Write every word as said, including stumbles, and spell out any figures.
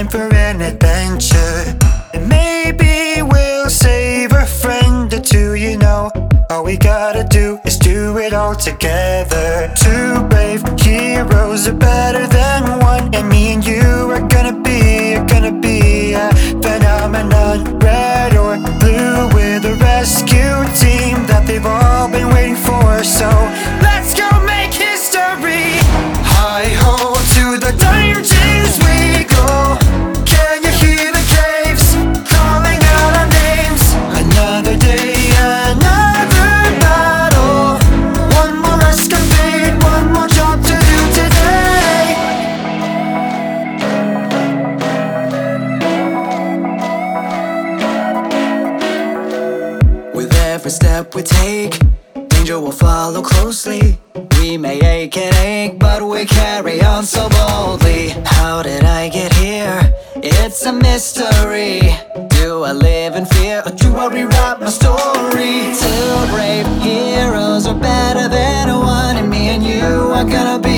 time for an adventure. And maybe we'll save a friend or two, you know. All we gotta do is do it all together. Two brave heroes are better than one. And me and you are gonna be, are gonna be a phenomenon. Red or blue, with a rescue team that they've all been waiting for. So let's go make history. Hi-ho to the dungeons we go. Can you hear the caves calling out our names? Another day, another battle. One more escapade, one more job to do today. With every step we take, danger will follow closely. We may ache and ache, but we carry on so boldly. How did I get here? It's a mystery. Do I live in fear, or do I rewrite my story? Two brave heroes are better than one, and me and you are gonna be